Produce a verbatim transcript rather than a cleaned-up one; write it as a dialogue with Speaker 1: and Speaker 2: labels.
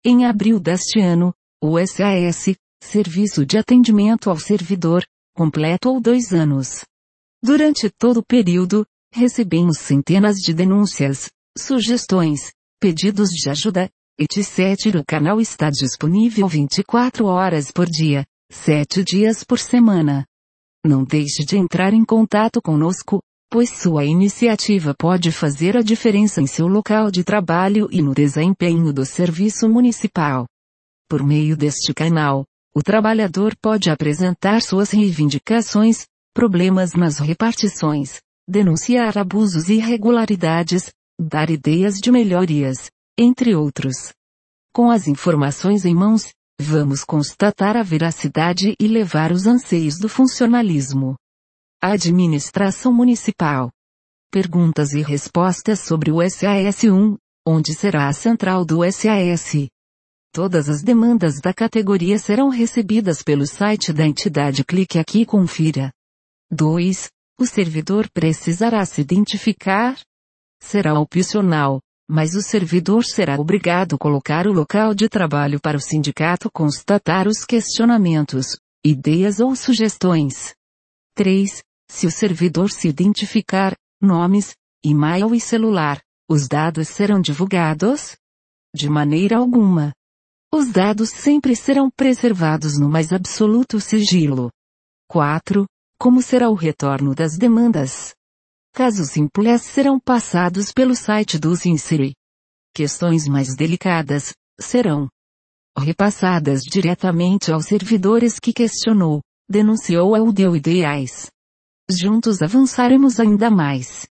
Speaker 1: Em abril deste ano, o S A S, Serviço de Atendimento ao Servidor, completou dois anos. Durante todo o período, recebemos centenas de denúncias, sugestões, pedidos de ajuda, etcétera. O canal está disponível vinte e quatro horas por dia, sete dias por semana. Não deixe de entrar em contato conosco, pois sua iniciativa pode fazer a diferença em seu local de trabalho e no desempenho do serviço municipal. Por meio deste canal, o trabalhador pode apresentar suas reivindicações, problemas nas repartições, denunciar abusos e irregularidades, dar ideias de melhorias, entre outros. Com as informações em mãos, vamos constatar a veracidade e levar os anseios do funcionalismo. Administração Municipal. Perguntas e respostas sobre o S A S um, onde será a central do S A S. Todas as demandas da categoria serão recebidas pelo site da entidade. Clique aqui e confira. dois. O servidor precisará se identificar? Será opcional, mas o servidor será obrigado a colocar o local de trabalho para o sindicato constatar os questionamentos, ideias ou sugestões. três. Se o servidor se identificar, nomes, e-mail e celular, os dados serão divulgados? De maneira alguma. Os dados sempre serão preservados no mais absoluto sigilo. quatro. Como será o retorno das demandas? Casos simples serão passados pelo site do Sincere. Questões mais delicadas serão repassadas diretamente aos servidores que questionou, denunciou ou deu ideias. Juntos avançaremos ainda mais.